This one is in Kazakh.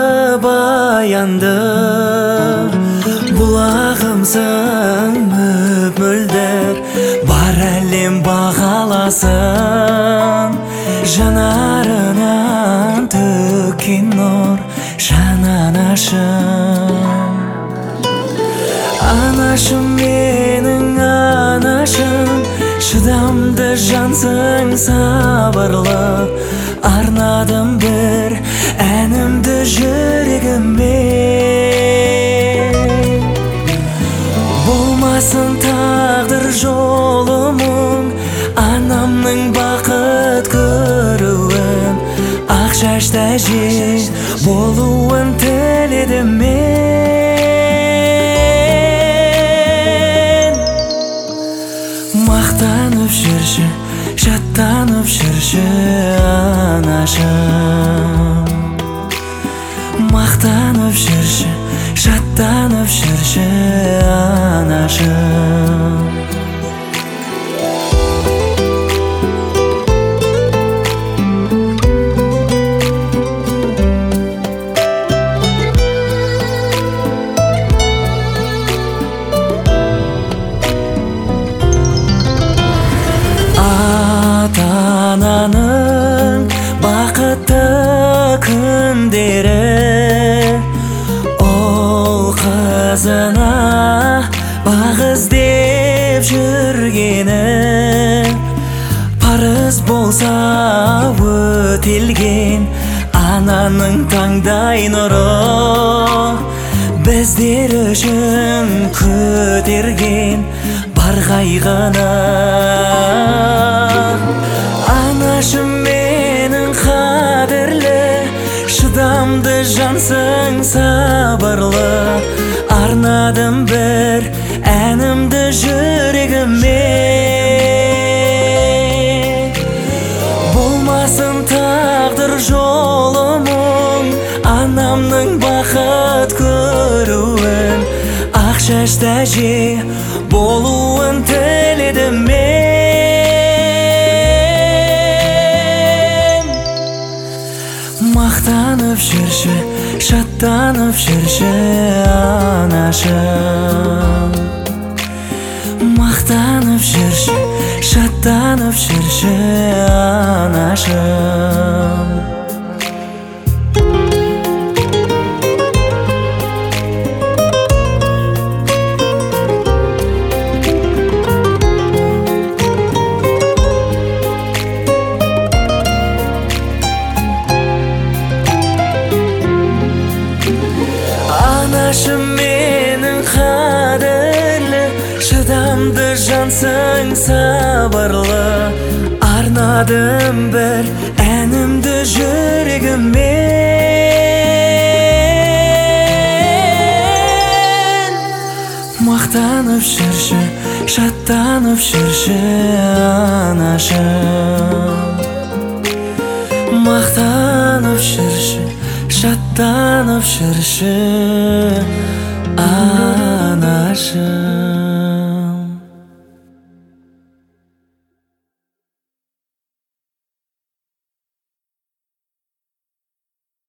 баянды бұлағымсың мөп-мөлдір бар әлем бағаласын жанарынан төккен нұр жан анашым анашым менің анашым шыдамды жансың сабырлы арнадым бір әнімді жүрегіме болмасын тағдыр жолымың анамның бақыт көруін ақ шашты әже болуын тіледім мен мақтанып жүрші шаттанып жүрші анашым мақтанып жүрші шаттанып жүрші анашым ата-ананың бақытты күндері ол қызына бақ іздеп жүргені парыз болса өтелген ананың таңдай нұры біздер үшін көтерген бар қайғыны анашым менің қадірлі шыдамды жансың сабырлы арнадым бір әнімді жүрегіме болмасын тағдыр жолымың анамның бақыт көруін ақ шашты әже болуын тіледім мен мақтанып жүрші шаттанып жүрші анашым мақтанып жүрші шаттанып жүрші анашым анашым менің қадірлі шыдамды жансың сабырлы арнадым бір әнімді жүрегіме мақтанып жүрші шаттанып жүрші анашым мақтанып жүрші шаттанып жүрші анашым